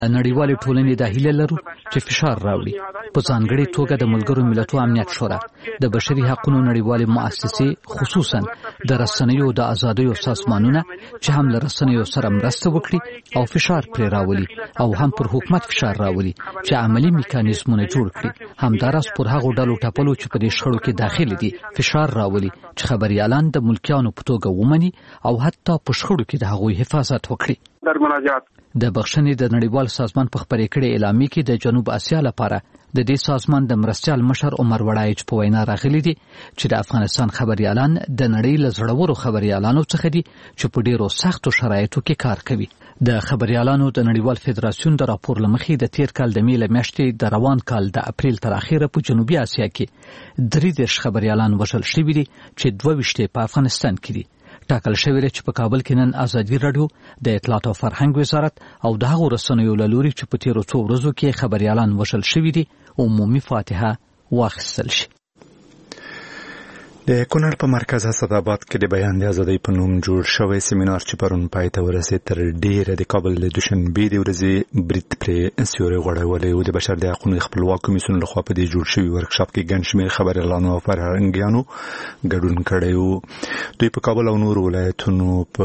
نړیوالې ټولنې د هیله لرو چې فشار راوړي، په ځانګړې توګه د ملګرو ملتونو امنیت شورا، د بشري حقوقو نړیوالې مؤسسې، خصوصا د رسنیو د ازادیو سازمانونه چې هم له رسنیو سره مرسته وکړي او فشار پرې راولي او هم پر حکومت فشار راولي چې عملی میکانیزمونه جوړ کړي. همداراز پر هغو ډلو ټپلو چې په دې شخړو کې داخل دي فشار راولي چې خبريالان د ملکیانو په توګه ومني او حتی په شخړو کې د هغوی حفاظت وکړي. د بخښنې د نړیوال سازمان په خبرې کړې اعلامیه کې د جنوب اسیا لپاره د دې سازمان د مرستیال مشر عمر وړایچ په وینا راغلي دي چې د افغانستان خبريالان د نړۍ له زړورو خبريالانو څخه دي چې په ډیرو سختو شرایطو کې کار کوي. د خبريالانو د نړیوال فدراسیون د راپور لمخې د تیر کال د مې له میاشتې د روان کال د اپریل تر اخره په جنوبي اسیا کې 33 خبريالان وژل شوي دي چې 22 په افغانستان کې دي. ټاکل شوی دی چې په کابل کې نن ازادي رادیو د اطلاعات او فرهنګ وزارت او د هغو رسنیو له لوري چې په تیرو څو ورځو کې خبريالان وژل شوي دي عمومي فاتحه واخیستل شي. د کونړ په مرکز اسداباد کې د بیان د ازادۍ په نوم جوړ شوی سیمینار چې پرون پای ته ورسېد تر ډیره د کابل د دوشنبې د ورځې برید پرې سیوري غوړولی او د بشر د حقوقو خپلواک کمیسیون لخوا په دې جوړ شوي ورکشاپ کې ګڼ شمېر خبريالانو او فرهنګیانو ګډون کړی و. دوی په کابل او نورو ولایتونو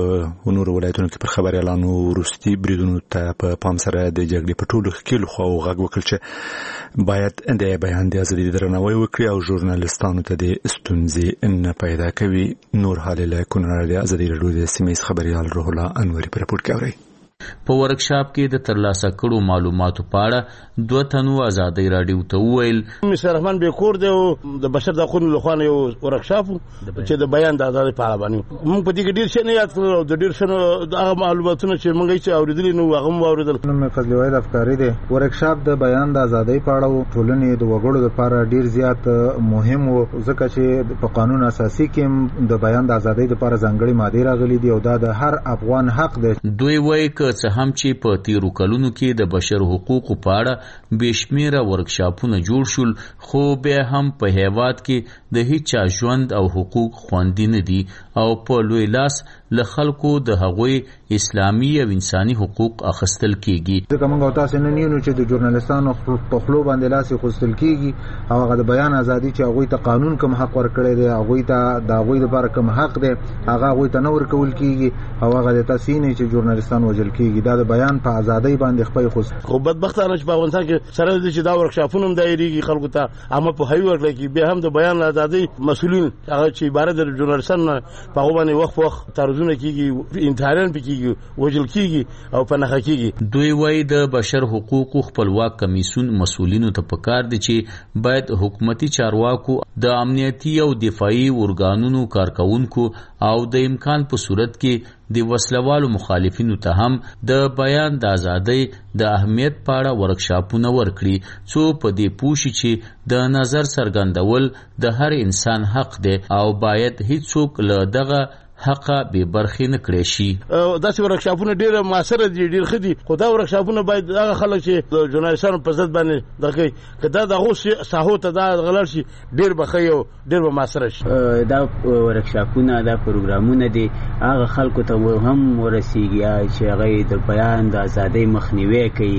کې پر خبريالانو وروستي بریدونو ته په پام سره د جګړې په ټولو ښکېلو خواو غږ وکړ چې باید د بیان د ازادۍ درناوی وکړي او ژورنالستانو ته د ستونزې نه پیدا کوي. نور حال له کونړ د ازادۍ رادیو د سیمې خبريال روح الله انوري په رپورټ کې اوري. په ورکشاپ کې د ترلاسه کړو معلوماتو په اړه 2 تنو ازادۍ رادیو ته وویل مستر رحمان بیکور د بشر د حقوقو لخوا یو ورکشاپ چې د بیان د ازادۍ په اړه باندې موږ په دې کې ډیر څه نه یاد کړو. د ډیر څه هغه معلوماتونه چې موږ یې اوریدل نو هغه مو اوریدل. نو فضل وحید افکاری دی. ورکشاپ د بیان د ازادۍ په اړه ټولنې د وګړو لپاره ډیر زیات مهم و ځکه چې په قانون اساسي کې د بیان د ازادۍ لپاره ځانګړي ماده راغلي دي او دا د هر افغان حق دی. دوی وایي څه هم چې په تیرو کلونو کې د بشر حقوقو په اړه بشمیره ورکشاپونه جوړ شول خو بیا هم په هیواد کې د هیڅ ژوند او حقوق خوندي نه دي او په لوی لاس له خلکو د هغوی اسلامي او انساني حقوق اخیستل کیږي. ځکه موږ تاسو نه نیو چې د ژورنالستانو په خپل باندې لاس اخیستل کیږي او هغه د بیان ازادي چې هغه ته قانون کوم حق ورکړی دی هغه ته د هغه لپاره کوم حق دی هغه ته نه ورکول کیږي او هغه د تاسو نه چې ژورنالستان وژل کیږي دا د بیان په ازادۍ باندې خپل خو بدبختانه چې په افغانستان کې سره د چې دا ورکشاپونه دایریږي خلکو ته اما په هیو ورکړي کې به هم د بیان ازادۍ مسؤلین هغه چې عبارت د ژورنالستانو په باندې وخت ترزونه کیږي انتحاران پکېږي وژل کیږي او پنهخه کیږي. دوی وایي د بشر حقوقو خپلواک کمیسیون مسؤلینو ته پکار دي چې باید حکومتي چارواکو د امنیتي او دفاعي ارګانونو کارکونکو او د امکان په صورت کې د وسلوالو مخالفینو ته هم د بیان د ازادۍ د اهمیت په اړه ورکشاپونه ورکړي څو په دې پوښي چې د نظر څرګندول د هر انسان حق دی او باید هیڅوک له دغه حق به برخې نه کړی شي. داسې ورکشاپونه ډېر موثره دي ډېر ښه دي خو دا ورکشاپونه باید هغه خلک چې د ژورنالستانو په ضد باندې دغه که دا دغه ساحو ته دا غلط شي ډېر به ښه او ډېر به موثره شي. دا ورکشاپونه دا پروګرامونه دي هغه خلکو ته هم ورسیږي چې هغه د بیان د ازادۍ مخنیوي کوي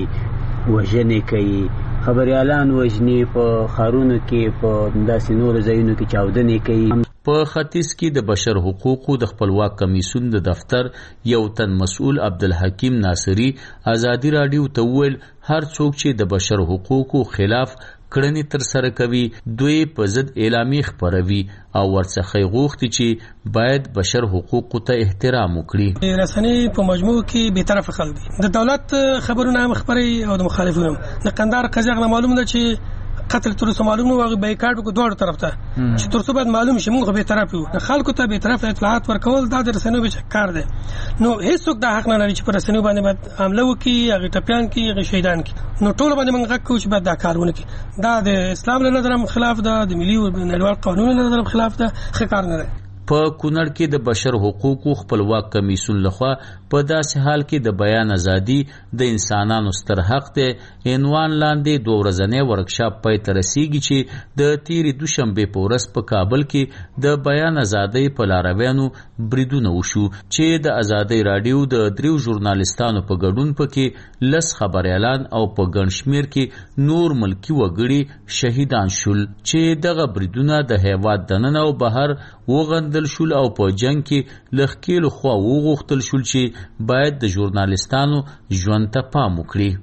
وژنې کوي خبريالان وژني په خارونو کې په داسې نورو ځایونو کې چاودنې کوي. په ختیځ کې د بشر حقوقو د خپلواک کمیسیون د دفتر یو تن مسؤل عبدالحکیم ناصری ازادي رادیو ته وویل هر څوک چې د بشر حقوقو خلاف کړنې تر سره کوي دوی په ضد اعلامیه خپروي او ورڅخه غوښتي چې باید بشر حقوقو ته احترام وکړي. رسنۍ په مجموع کې به طرف خلک دي د دولت خبرونه خبري او د مخالفینو د قندار قضیه معلومه ده چې قتل تر څو معلوم نو هغه بایکاټ کو دوه طرف ته چې تر څو بعد معلوم شي موږ به طرف یو خلکو ته به طرف اطلاعات ورکول دا د رسنیو به کار دی نو هیڅوک دا حق نه لري چې پر رسنیو باندې حمله وکړي هغه ټپيان کې هغه شهیدان کې نو ټول باندې موږ حق کوو چې بعد دا کارونه کوي دا د اسلام له نظر خلاف ده د ملي او نړیوال قانون له نظر خلاف ده ښه کار نه دی. په کونړ کې د بشر حقوقو خپلواک کمیسیون لخوا په داسې حال کې د بیان ازادي د انسانانو ستر حق دی عنوان لاندې 2 ورځنی ورکشاپ پای ته رسیږي چې د تیرې دوشنبه په ورځ په کابل کې د بیان ازادي په لارویانو بریدونه وشو چې د ازادي رادیو د 3 ژورنالیستانو په ګډون پکې لس خبريالان او په ګڼشمیر کې نور ملکی وګړي شهیدان شول چې دغه بریدونه د هیواد دننه او بهر وغندل شول او په جنگ کې لخکېلو خوا وغوښتل شول چې باید د ژورنالیستانو ژوند ته پام وکړي.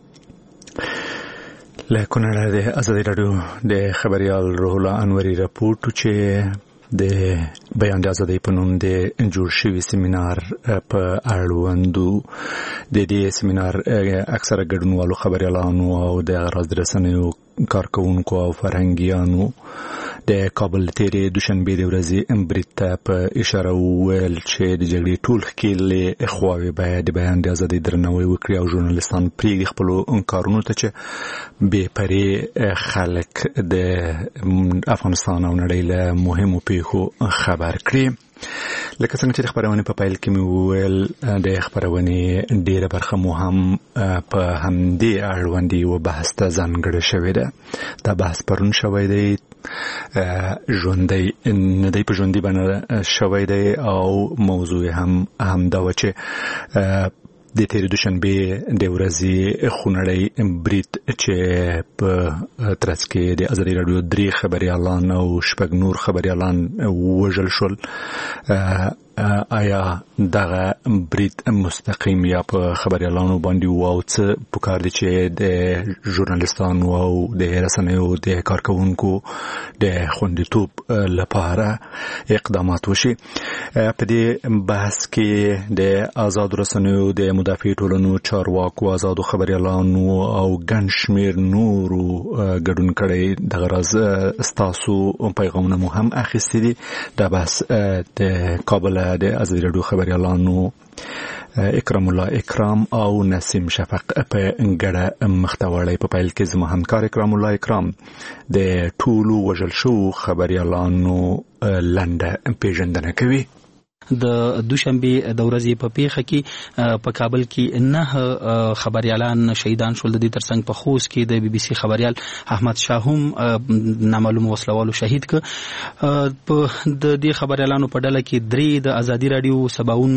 له کونړ د ازادي رادیو د خبريال روح الله انوري راپورټ چې د بیان د ازادۍ په نوم د جوړ شوي سیمینار په اړوندو د دې سیمینار اکثره ګډونوالو خبريالانو او د راز رسنیو کارکونکو او فرهنګیانو د کابل تیرې دوشنبه د ورځې برید په اشاره وویل چې د جګړې ټول ښکېلې خواوې باید د بیان د ازادۍ درناوی وکړي او ژورنالیستان پرېږدي خپلو کارونو ته چې بې پرې خلک د افغانستان او نړۍ له مهمو پیښو خبر کړي. لکه څنګه چې د خبرونې په پیل کې مې وویل د خبرونې ډیره برخه مو هم په همدې اړوند یو بحث ته ځانګړې شوې ده. دا بحث پرون شوی دی ژوندی نه دی په ژوندي باندې شوی دی او موضوع هم دا و چې د تیرې دوشنبه د ورځې خونړی برید چې په ترڅ کې د ازادي رادیو 3 خبريالان او 6 نور خبريالان وژل شول. آیا دغه برید مستقیم یا په خبريالانو باندې و او څه پکار دي چې د ژورنالیستانو او د رسنیو د کارکونکو د خوندیتوب لپاره اقدامات وشي؟ په دې بحث کې د آزاد رسنیو د مدافع ټولنو چارواکو آزادو خبريالانو او ګڼ شمېر نورو ګډون کړی. دغه راز ستاسو پیغامونه مو هم اخیستي دي. دا بحث د کابل د ازادي رادیو خبريالانو اکرام الله اکرام او نسیم شفق په ګډه مختوړی په پیل کې زما همکار اکرام الله اکرام د ټولو وژل شو خبريالانو لنډه پیژندنه کوي. د دوشنبه د ورځې په پیښه کې په کابل کې 9 خبريالان شهیدان شول. د دې ترڅنګ په خوست کې د بي بي سي خبريال احمد شاه هم نامعلوم وسلوالو شهید ک. په د دې خبريالانو په ډله کې 3 د ازادي رادیو سباون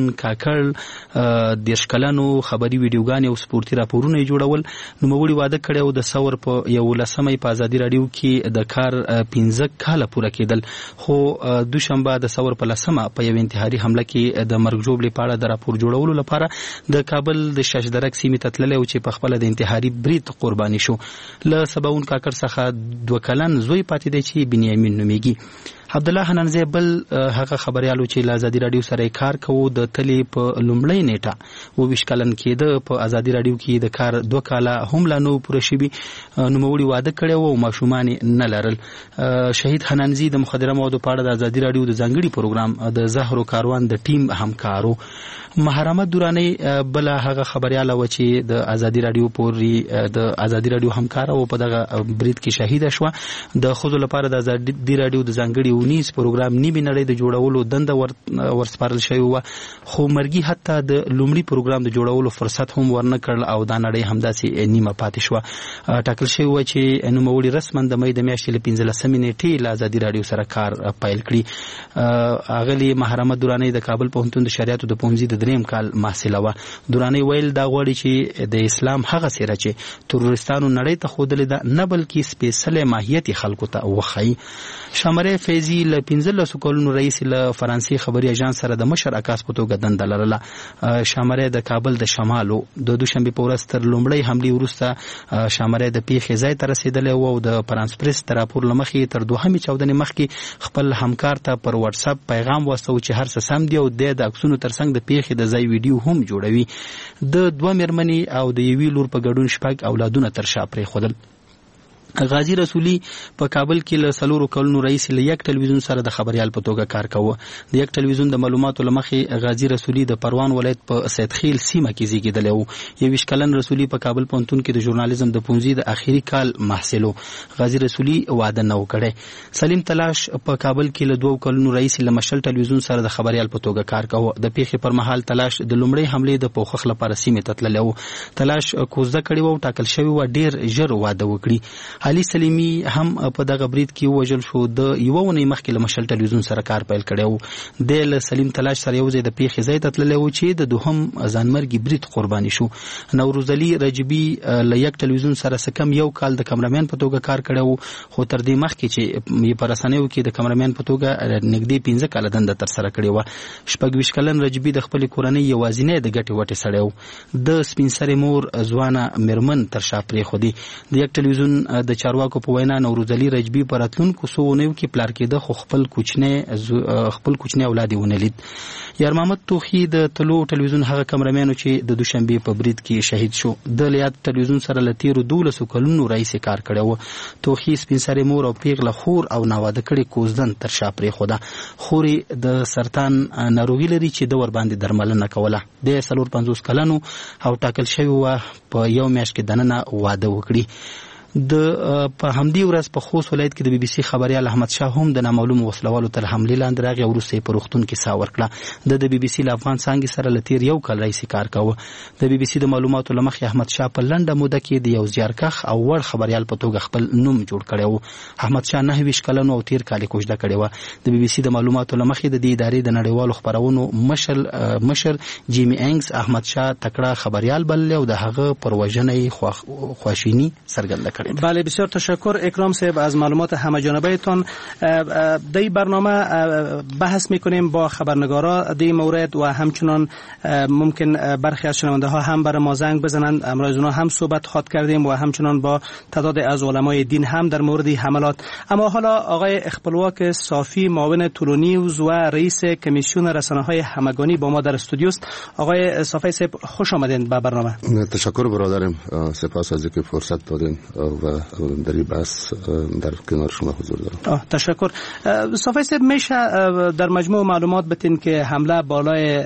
کاکړ د شکلانو خبري ویډیوګان او سپورتي راپورونه جوړول. نو موږ واده کړو د ثور په یو لسمې په ازادي رادیو کې د کار 15 کال پوره کېدل. خو دوشنبه د ثور په لسمه په یو انتحاري حمله کې د مرګ جوړ لپاره د راپور جوړولو لپاره د کابل د شاشدرک سیمې ته تللی او چې په خپل د انتحاري برید قرباني شو. له سباون کاکړ څخه 2 کلن زوی پاتې دی چې بنیامین نومیږي. عبدالله حنانزی بل هغه خبريالو چې له ازادي رادیو سره کار کوو د تلې په لومړی نیټه 22 کلن کېده په ازادي رادیو کې د کار 2 کاله هم لا نو پوره شوي. نوموړي واده کړی او ماشومان نه لرل. شهید حنانزی د مخدره موادو په اړه د ازادي رادیو د ځانګړي پروګرام د زهرو کاروان د ټیم همکارو. محرمت دورانی بل هغه خبرياله و چې د ازادي رادیو پوری د ازادي رادیو همکار او په دغه برید کې شهید شو. د خود لپاره د ازادي رادیو د ځانګړي ونیس پروګرام نیمه نړۍ د جوړولو دنده ورسپارل شوی و. خو مرګي حتی د لومړي پروګرام د جوړولو فرصت هم ورنه کړل او دا نړۍ همداسې نیمه پاتې شو. ټاکل شوی و چې نوموړي رسمن د مې د میاشتې ل 15 نیټې له ازادي رادیو سره کار پیل کړی. اغلی محرمت دورانی د کابل پوهنتون د شریعت د پوهنځي د 3 کال محصله و. دورانی ویل دا غوړي چې د اسلام هغه سره چې تروریستانو نړۍ ته خودلې ده نه بلکې سپیشل ماهیت خلکو ته وخی. شامره فیضی ل 15 کلونو رئیس ل فرانسې خبري اژانس سره د مشر عکاس په توګه دنده لرله. شامره د کابل د شمالو د دوشنبه په ورځ تر لومړی حمله وروسته شامره د پیښې ځای ته رسیدلې او د فرانس پریس تر راپور لمخې تر 214 مخکې خپل همکار ته پر واتس اپ پیغام واستو چې هر څه سم دی او د عکسونو ترڅنګ د پیښې د ځای ویډیو هم جوړوي. د 2 مېرمنې او د یوې لور په ګډون 6 اولادونه تر شا پرې خودل. غازی رسولی په کابل کې له سلورو کلونو رئیس له یک ټلویزیون سره د خبريال په توګه کار کاوه. د یک ټلویزیون د معلوماتو لمخې غازی رسولی د پروان ولایت په سیدخیل سیمه کې زیږیدلی و. 21 کلن رسولی په کابل پوهنتون کې د ژورنالیزم د پونځي د اخیری کال محصل و. غازی رسولی واده نه وکړي. سلیم تلاش په کابل کې له 2 کلونو رئیس له مشل ټلویزیون سره د خبريال په توګه کار کاوه. د پیښې پر مهال تلاش د لومړۍ حمله د پوښښ لپاره سیمه ته تللی و. تلاش کوزده کړی و، ټاکل شوی و ډیر ژر واده وکړي. علي سلیمی هم په دغه برید کې وژل شو. د یو ونې مخکې له مشل ټلویزیون سره کار پیل کړی و. د سلیم تلاش سره یو ځای د پیښې ځای ته تللی و چې د دوهم ځانمرګي برید قرباني شو. نوروز علي رجبي له یک ټلویزیون سره سکم یو کال د کمرمن په توګه کار کړی و، خو تر دې مخکې چې په رسنیو کې د کمرمن په توګه نږدې 15 کاله دنده تر سره کړې و. 26 کلن رجبي د خپل کورنۍ یوازینی د ګټې وټې سړی و. د سپین سرې مور ځوانه میرمن تر شا پرېښودې. د یک ټلویزیون د چارواکو په وینا نوروز علي رجبي په راتلونکو څو اونیو کې پلار کېده، خو خپل کوچنی اولاد یې ونه لید. یار محمد توخي د طلوع ټلویزیون هغه کمرمن چې د دوشنبه په برید کې شهید شو. د لیاد ټلویزیون سره له تیرو 12 کلونو رئیس کار کړی و. توخي سپین سرې مور او پیغله خور او ناواده کړي کوزدن تر شا پرېښوده. خورې د سرطان ناروغي لري چې د ور باندې درملنه کوله. د 54 کلنو او ټاکل شوی و په یو میاشت کې دننه واده وکړي. د په همدې ورځ په خوست ولایت کې د بي بي سي خبريال احمد شاه هم د نامعلوم وسلوالو تر حملې لاندې راغی او وروسته په روغتون کې ساه ورکړه. د بي بي سي له افغان څانګې سره له تیر یو کال راهیسې کار کاوه. د بي بي سي د معلوماتو له مخې احمد شاه په لنډه موده کې د یو زیارکښ او وړ خبريال په توګه خپل نوم جوړ کړی و. احمد شاه 29 کلن او تیر کال کوژده کړې و. د بي بي سي د معلوماتو له مخې د دې ادارې د نړیوالو خبرونو مشر جیمی انگز احمد شاه تکړه خبريال بللی او د هغه پر وژنې خواشینی څرګنده کړې. بله، بسیار تشکر اکرام صاحب از معلومات همه‌جانبه‌تان. در این برنامه بحث میکنیم با خبرنگارا در این مورد و همچنان ممکن برخی از شنونده ها هم برای ما زنگ بزنند. امروز اونها هم صحبت خواهد کردیم و همچنان با تعداد از علمای دین هم در مورد حملات. اما حالا آقای اخپلواک صافی معاون طلوع نیوز و رئیس کمیسیون رسانه‌های همگانی با ما در استودیو است. آقای صافی صاحب خوش آمدین به برنامه. تشکر برادرم، سپاس از اینکه فرصت دادین و در این بحث در کنار شما حضور دارم. تشکر. صافی صاحب، میشه در مجموع معلومات بتین که حمله بالای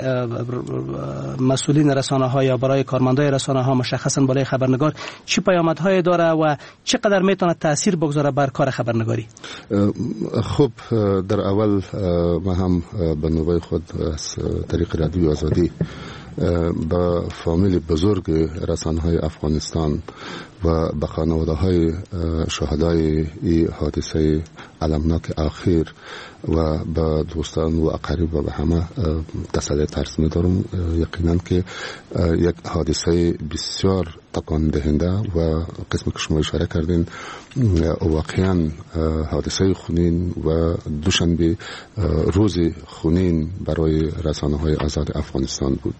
مسئولین رسانه ها یا برای کارمندای رسانه ها مشخصا بالای خبرنگار چه پیامدهایی داره و چقدر میتونه تاثیر بگذاره بر کار خبرنگاری؟ خب، در اول ما هم به نوبه خود از طریق رادیو آزادی با فامیل بزرگ رسانه‌های افغانستان و به خانواده‌های شهدای این حادثه المناک اخیر و به دوستان و اقارب و به همه تسلی ترس می‌دارم. یقینا که یک حادثه بسیار تکان دهنده و قسمی که شما اشاره کردین واقعا حادثه خونین و دوشنبه روز خونین برای رسانه‌های آزاد افغانستان بود.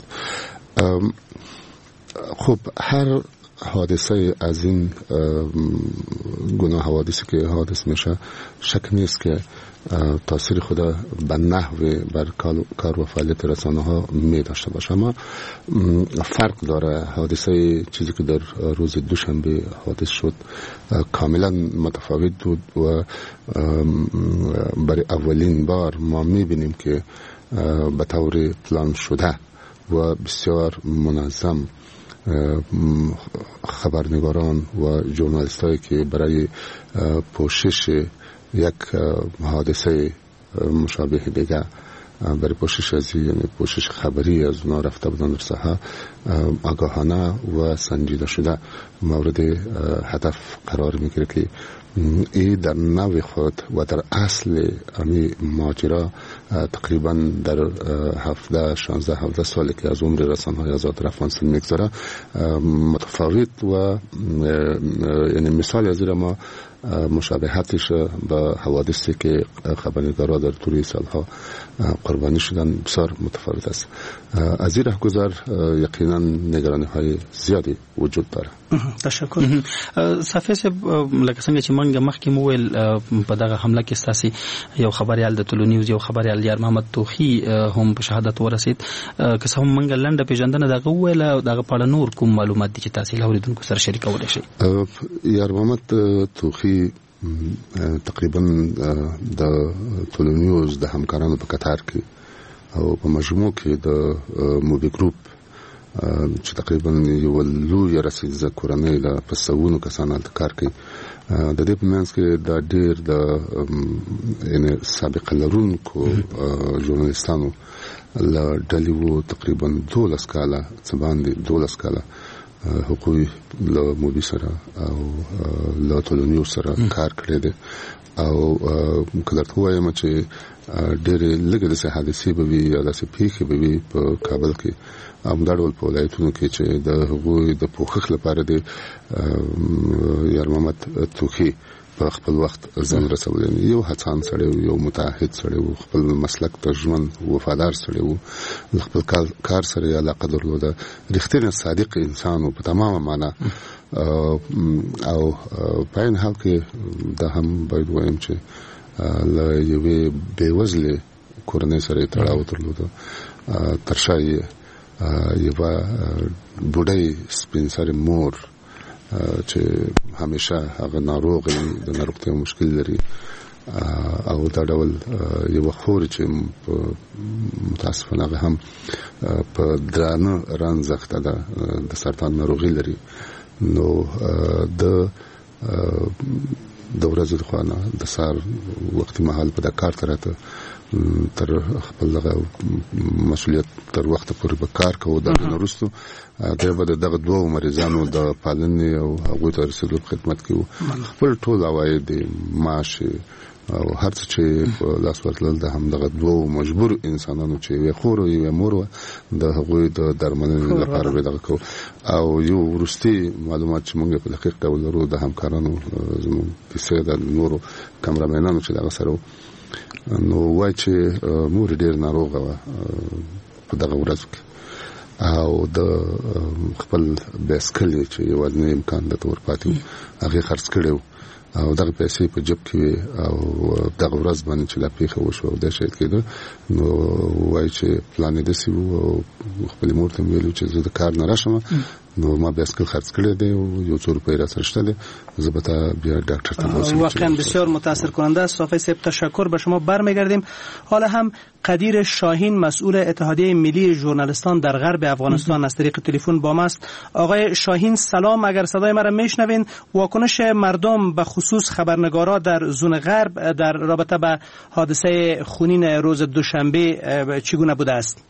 خب، هر حادثه از این گناه حوادثی که حادث میشه شک نیست که تاثیر خود به نحو بر کار و فعالیت رسانه ها می داشته باشه. اما فرق داره. حادثه چیزی که در روز دوشنبه حادث شد کاملا متفاوت بود و برای اولین بار ما می بینیم که به طور پلان شده و بسیار منظم خبرنگاران و ژورنالیستایی که برای پوشش یک حادثه مشابه دیگه برای پوشش از یعنی پوشش خبری از اونا رفته بودن در ساحه آگاهانه و سنجیده شده مورد هدف قرار میگیره که این در نوع خود و در اصل امی ماجرا تقریبا در 16 سالی که از عمر رسانه‌های آزاد افغانستان میگذره متفاوت و یعنی مثال از این ما مشابهتش با حوادثی که خبرنگارا در طول سالها قربانی شدن بسیار متفاوت است. از این رهگذر یقینا یقینا نگرانی‌های زیادی وجود داره. تشکر. صافی صاحب لکه څنګه چې مونږ مخکې مویل په دغه حمله کې ستاسي یو خبريال د ټولو نیوز یو خبريال یار محمد توخی هم په شهادت ورسید که څه هم مونږ لنډه پیژندنه دغه ویل دغه په اړه نور کوم معلومات دي چې تاسو له اوریدونکو سره شریکولای شئ؟ یار محمد توخی تقریبا د ټولو نیوز د همکارانو په قطار کې او په مجموع کې د موبي ګروپ چې تقریبا یو لوی رسیدزه کورنۍ د پسونو کسانو د کار کوي د دې په منځ کې د ډېر د یعنی سابقه لرونکو ژورنالیستانو له ډلې وو تقریبا 12 کاله څه باندې 12 کاله حقوقي له موبي سره او له ټولو نیوز سره کار کړی دی او کله ته وایم چې ډېر لږ د حادثې به وي یا د پیښې به وي په کابل کې امدارول په ولایتونو کې چې د هغوی د پوښښ لپاره د یار محمد توخی په خپل وخت ځان رسولین یو هڅان سره یو متعهد سره خپل مسلک ته ژوند وفادار سره خپل کار سره علاقه درلوده رښتینی صادق انسان په تمامه معنا او په این حال کې دا هم باید وایم چې له یوې بېوزلې کورنۍ سره تړاو درلوده ترشا یو بوډۍ سپین سرې مور چې همیشه هغه ناروغ د ناروغتیا مشکل لري او دا ډول یو خور چې متاسفانه هغه هم په درانه رانځخته ده د سرطان ناروغي لري نو د ورځې د خوانه د سار وختي مهال په د کار ترته تر خپل مسؤلیت تر وخت پورې به کار کوو د نورستو دغه دغه دوه مریضانو د پالنې او هغه ته رسیدو خدمت کوو خپل ټول عواید معاش او هر څه چې لاس ورتلل د هم دغه دوه مجبور انسانانو چې یو خور او یو مور د هغه د درملنې لپاره به دغه کو او یو ورستي معلومات چې موږ په دقیق ډول لرو د همکارانو زموږ د سیده نورو کامرامنانو چې دغه سره نو وای چې مور ډیر ناروغه و په دغه ورځ او د خپل بسکل چې یو ځنې امکان د تور پاتې هغه خرڅ کړو او دغه پیسې په جیب کې او دغه ورځ باندې چې لا پیښه وشو او د شهید کېده نو وای چې پلان دې سی وو خپل مور ته ویلو چې زه د کار نه راشم نو ما بسکل خرڅ کړی دی او یو څو روپۍ را سره شته دی زبطه بیا دکتر ته واسه واقعا بسیار متاثر کننده است. صافی صاحب تشکر به شما برمیگردیم. حالا هم قدیر شاهین مسئول اتحادیه ملی ژورنالیستان در غرب افغانستان از طریق تلفن با ما است. آقای شاهین سلام، اگر صدای مرا میشنوین واکنش مردم به خصوص خبرنگارا در زون غرب در رابطه به حادثه خونین روز دوشنبه چگونه بوده است؟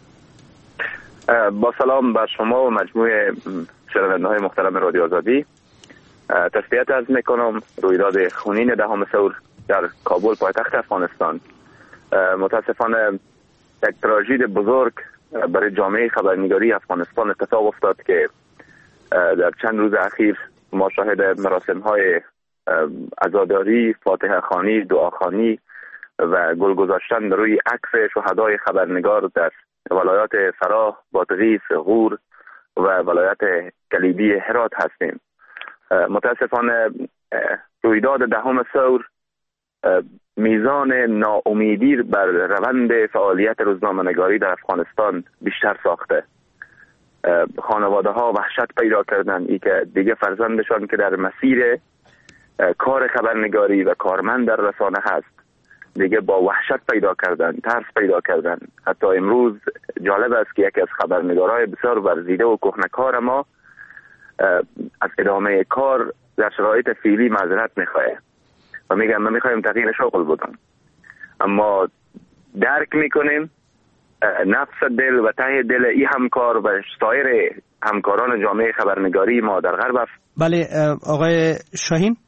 با سلام بر شما و مجموعه شنونده‌های محترم رادیو آزادی. تسلیت عرض میکنم رویداد خونین دهم ثور در کابل پایتخت افغانستان متاسفانه یک تراژدی بزرگ برای جامعه خبرنگاری افغانستان اتفاق افتاد که در چند روز اخیر ما شاهد مراسم‌های عزاداری، فاتحه خوانی، دعاخوانی و گل گذاشتن روی عکس شهدای خبرنگار در ولایات فراه، بادغیس، غور و ولایت کلیدی هرات هستیم. متاسفانه رویداد دهم ثور میزان ناامیدی بر روند فعالیت روزنامه‌نگاری در افغانستان بیشتر ساخته. خانواده ها وحشت پیدا کردند ای که دیگه فرزندشان که در مسیر کار خبرنگاری و کارمند در رسانه هست دیگه با وحشت پیدا کردن، ترس پیدا کردن. حتی امروز جالب است که یکی از خبرنگارای بسیار ورزیده و کهنه‌کار ما از ادامه کار در شرایط فعلی معذرت میخواه و میگم ما میخوایم تغییر شغل بدم، اما درک میکنیم نفس دل و ته دل ای همکار و سایر همکاران جامعه خبرنگاری ما در غرب. بله آقای شاهین،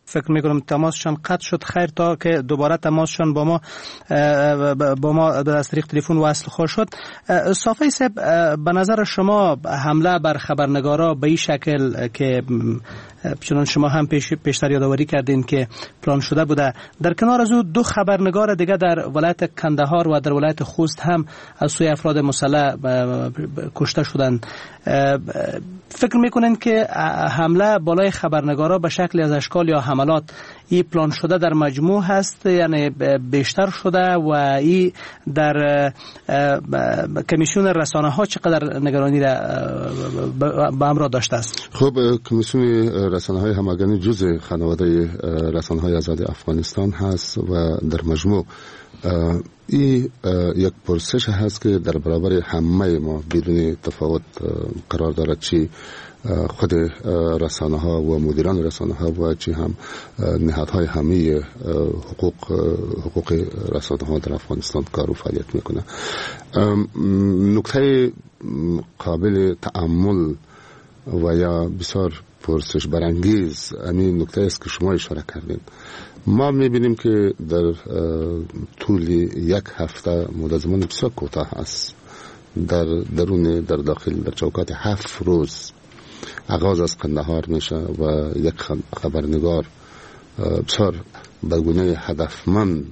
فکر میکنم تماسشان قطع شد. خیر تا که دوباره تماسشان با ما از طریق تلفن وصل خواهد شد. صافی صاحب، به نظر شما حمله بر خبرنگارا به این شکل که چون شما هم پیشتر یادآوری کردین که پلان شده بوده، در کنار از او 2 خبرنگار دیگه در ولایت کندهار و در ولایت خوست هم از سوی افراد مسلح کشته شدند، فکر میکنین که حمله بالای خبرنگارا به شکل از اشکال یا حملات این پلان شده در مجموع هست، یعنی بیشتر شده و این در کمیسیون رسانه ها چقدر نگرانی را به همراه داشته است؟ خب کمیسیون رسانه های همگانی جزء خانواده رسانه های آزاد افغانستان هست و در مجموع این یک پرسش هست که در برابر همه ما بدون تفاوت قرار دارد، چی خود رسانه ها و مدیران رسانه ها و چی هم نهادهای همه حقوق رسانه ها در افغانستان کار و فعالیت میکنه. نکته قابل تأمل و یا بسیار پرسش برانگیز همین نکته است که شما اشاره کردین. ما میبینیم که در طول یک هفته مدت زمان بسیار کوتاه است، در داخل در چوکات 7 روز آغاز از قندهار میشه و یک خبرنگار بسیار به گونه هدفمند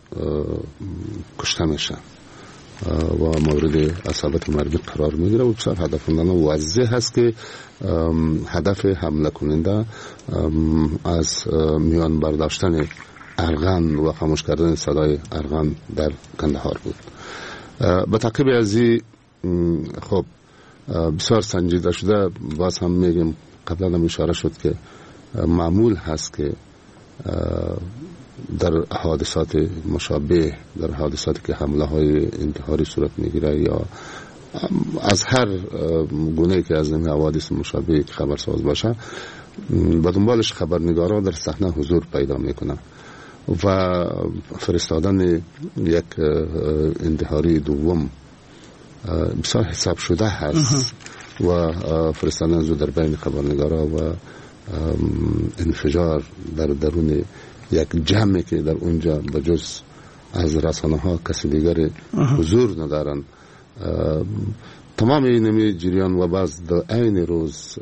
کشته میشه و مورد اصابت مرگی قرار میگیره و بسیار هدفمندانه واضح هست که هدف حمله کننده از میان برداشتن ارغن و خاموش کردن صدای ارغن در کندهار بود. به تعقیب از این خب بسیار سنجیده شده، باز هم میگیم قبلا هم اشاره شد که معمول هست که در حادثات مشابه، در حادثاتی که حمله های انتحاری صورت میگیره یا از هر گونه که از این حوادث مشابه خبرساز باشه، به دنبالش خبرنگارا در صحنه حضور پیدا میکنه و فرستادن یک انتحاری دوم بسیار حساب شده هست و فرستادن زو در بین خبرنگارا و انفجار در درون یک جمعی که در اونجا بجز از رسانه ها کسی دیگر حضور ندارن. تمام این جریان و بعض در عین روز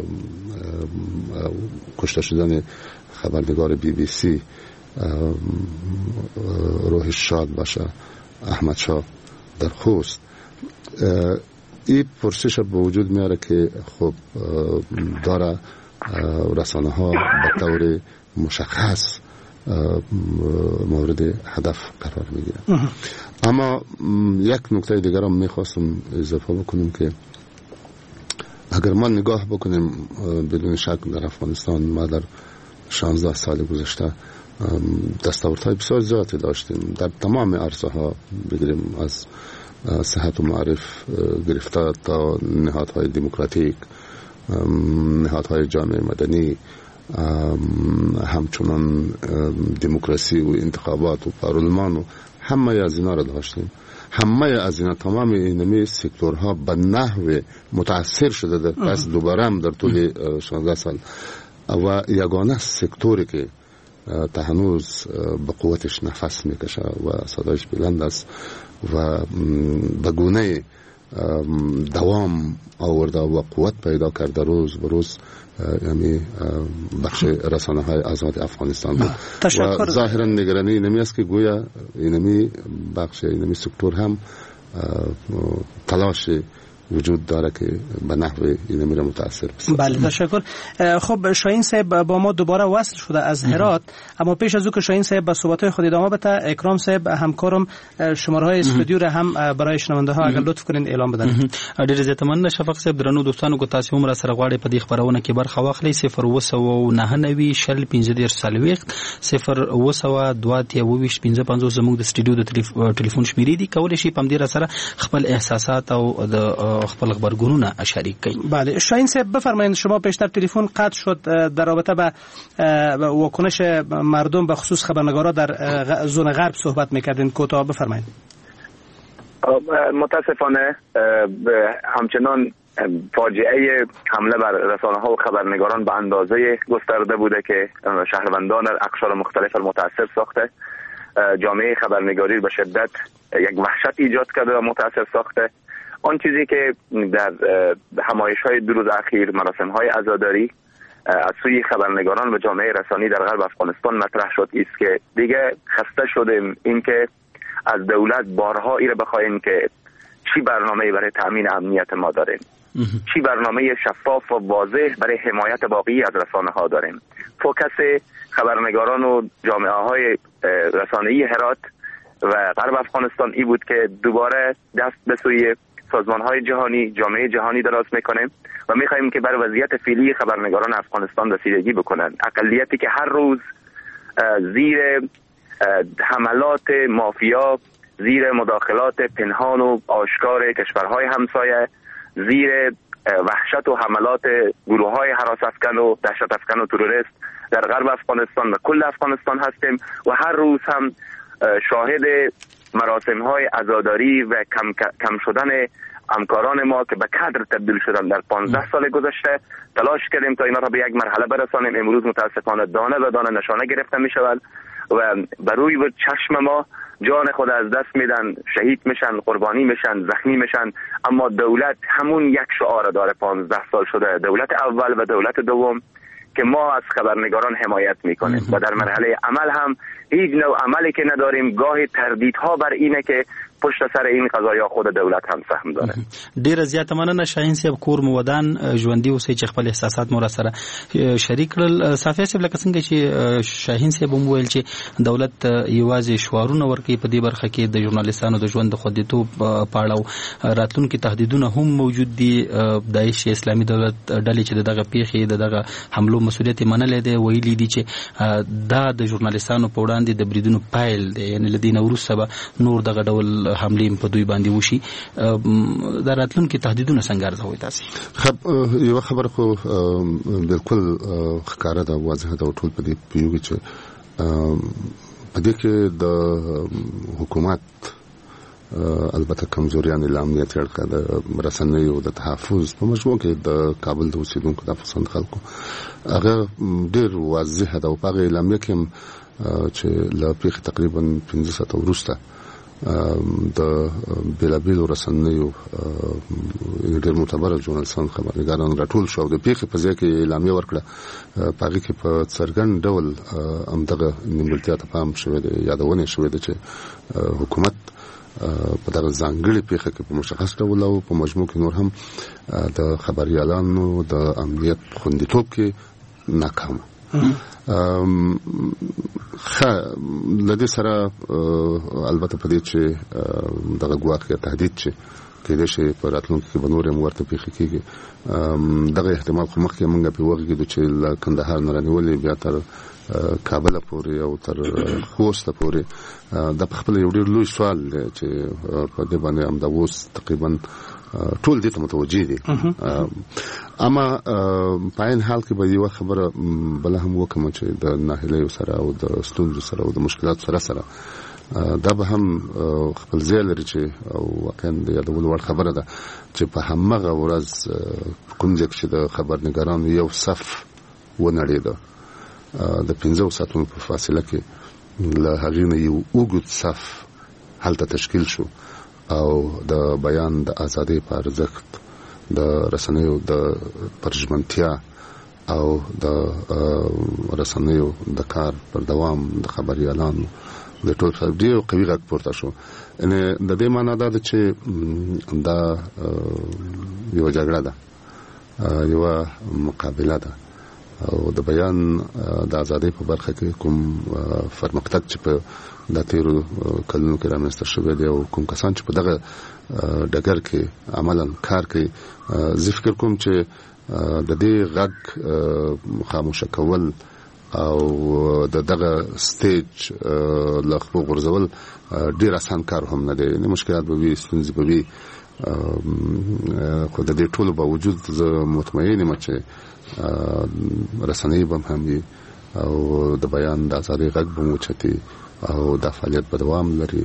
کشته شدن خبرنگار BBC روح شاد باشه احمد شاه در خوست، این پرسش به وجود میاره که خب داره رسانه ها به طور مشخص مورد هدف قرار میگیره. اما یک نکته دیگر هم میخواستم اضافه بکنم که اگر ما نگاه بکنیم بدون شک در افغانستان ما در 16 سال گذشته دستاوردهای بسیار زیادی داشتیم در تمام عرصه ها، بگیریم از صحت و معرف گرفته تا نهادهای دموکراتیک، نهادهای جامعه مدنی، همچنان دموکراسی و انتخابات و پارلمان و همه از اینا را داشتیم. همه از اینا تمام اینمی سکتورها به نحو متاثر شده در پس دوباره هم در طول 16 سال و یگانه سکتوری که تا هنوز به قوتش نفس میکشه و صدایش بلند است و به گونه دوام آورده و قوت پیدا کرده روز به روز، یعنی بخش رسانه های آزاد افغانستان بود. و ظاهرا نگرانی اینمی است که گویا اینمی بخش اینمی سکتور هم تلاش وجود داره که به نحو اینمی را متاثر بسازد. بله تشکر. خب شاهین صاحب با ما دوباره وصل شده از هرات، اما پیش از او که شاهین صاحب به صحبت‌های خود ادامه بده، اکرام صاحب همکارم شماره‌های استودیو را هم برای شنونده ها اگر لطف کنین اعلام بدن. ډیر زیات مننه شفق صاحب. درنو دوستانو کو تاسو هم را سره غواړئ په دې خبرونه کې برخه واخلئ. 0 شل 15 سالويخت 0 2 زموږ د استودیو د ټلیفون شمیرې دي، کولای شي پم دې را سره خپل احساسات او د خپل خبرګونونه شریک کړئ. بله شاهین صاحب بفرمایید، شما پیشتر تلفن قطع شد در رابطه با واکنش مردم به خصوص خبرنگارا در زون غرب صحبت میکردین، کوتاه بفرمایید. متاسفانه همچنان فاجعه حمله بر رسانه‌ها و خبرنگاران به اندازه گسترده بوده که شهروندان اقشار مختلف متاثر ساخته. جامعه خبرنگاری به شدت یک وحشت ایجاد کرده و متاثر ساخته. آن چیزی که در همایش‌های 2 روز اخیر، مراسم‌های عزاداری از سوی خبرنگاران و جامعه رسانی در غرب افغانستان مطرح شد است که دیگه خسته شدیم این که از دولت بارها ایره بخوایم که چی برنامه‌ای برای تأمین امنیت ما داریم، چی برنامه شفاف و واضح برای حمایت باقی از رسانه‌ها داریم. فوکس خبرنگاران و جامعه‌های رسانه‌ای هرات و غرب افغانستان ای بود که دوباره دست به سوی سازمان‌های جهانی، جامعه جهانی دراز می‌کنیم و می‌خواهیم که بر وضعیت فعلی خبرنگاران افغانستان رسیدگی بکنند. اقلیتی که هر روز زیر حملات مافیا، زیر مداخلات پنهان و آشکار کشورهای همسایه، زیر وحشت و حملات گروه‌های هراس افکن و دهشت افکن و تروریست در غرب افغانستان و کل افغانستان هستیم و هر روز هم شاهد مراسم‌های عزاداری و کم شدن همکاران ما که به کادر تبدیل شدن در 15 سال گذشته تلاش کردیم تا اینا را به یک مرحله برسانیم. امروز متاسفانه دانه به دانه نشانه گرفته می شود و بر روی چشم ما جان خود از دست میدن، شهید میشن، قربانی میشن، زخمی میشن. اما دولت همون یک شعار داره 15 سال شده، دولت اول و دولت دوم، که ما از خبرنگاران حمایت میکنیم و در مرحله عمل هم هیچ نوع عملی که نداریم. گاهی تردیدها بر اینه که پشت سر این قضایا خود دولت هم سهم داره. ډیر زیات مننه شاهین صاحب، کور مو ودان ژوندۍ اوسئ چې خپل احساسات مو سره شریک کړل. صافی صاحب لکه څنګه چې شاهین صاحب هم ویل چې دولت یوازې شعارونه ورکوي په دې برخه کې د ژورنالیستانو د ژوند د خوندیتوب په اړه راتلونکي تهدیدونه هم موجود دي. داعش اسلامي دولت ډلې چې دغه پیښې دغه حملو مسؤلیت منلې دی، ویلي دي چې دا د ژورنالیستانو په وړاندې د بریدونو پایل دی، یعنی لدین وروسته به نور دغه ډول حمله په دوی باندې وشي. دا راتلونکي تهدیدونه څنګه ارزوي تاسو؟ یو خبره خو بالکل ښکاره ده، واضحه ده، ټول په دې پیوږي چې په دې کې د حکومت البته کمزوریان امنیت اړخ د رسنیو د تحفظ په مجموع کې د کابل د اوسیدونکو د افغانستان خلکو هغه ډېر واضحه ده او په اعلامیه کې چې له پیښې تقریبا 15 ساعته وروسته د بېلابېلو رسنیو ډېر معتبره ژورنالستان خبرنګاران راټول شو او د پیښې په ځای کې اعلامیه ورکړه. په هغې کې په څرګند ډول همدغه نیمګړتیا ته پام شوی دی، یادونه شوې ده چې حکومت په دغه ځانګړې پیښه کې په مشخص ډول او په مجموع کې نور هم د خبریالانو د امنیت خوندیتوب کې ناکام. لدې سره البته په دې چې دغه ګواښ یا تهدید چې کېدای شي په راتلونکي کې به نور هم ورته پیښې کېږي، دغه احتمال خو مخکې موږ پرې وغږېدو چې له کندهار نه رانیولې بیا تر کابل پورې او تر خوست پورې دا په خپل یو ډېر لوی سوال دی چې په دې باندې هم دا اوس تقریبا ټول دې ته متوجه دي. اما په عین حال کې به یو خبره بل هم وکم چې د ناهیلیو سره او د ستونزو سره او د مشکلاتو سره دا به هم خپل ځای لري چې واقعا د یادولو وړ خبره ده چې په همغه ورځ کوم ځای چې د خبرنګارانو یو صف ونړېده د 15 ساعتونو په فاصله کې له هغې نه یو اوږد صف هلته تشکیل شو او د بیان د ازادۍ په ارزښت، د رسنیو د پرژمنتیا او د رسنیو د کار پر دوام د خبريالانو د ټول ډېر قوي غږ پورته شو. ان د دې معنی دا ده چې دا یو جګړه ده، یو مقابله ده او د بیان د ازادۍ په برخه کې کوم پرمختګ چې په د تیرو کلونو کې رامنځته شوی دی او کوم کسان چې په دغه ډګر کې عملاً کار کوي، زه فکر کوم چې د دې غږ خاموشه کول او دغه سټیج له خپل غرزول ډیر آسان کار هم نه دی. نه مشکلات به وي، ستونزې به وي، خو د دې ټولو باوجود زه مطمئن یم چې رسنۍ به هم وي او د بیان د ازادۍ غږ به اوچتي او د فعالیت په دوام لري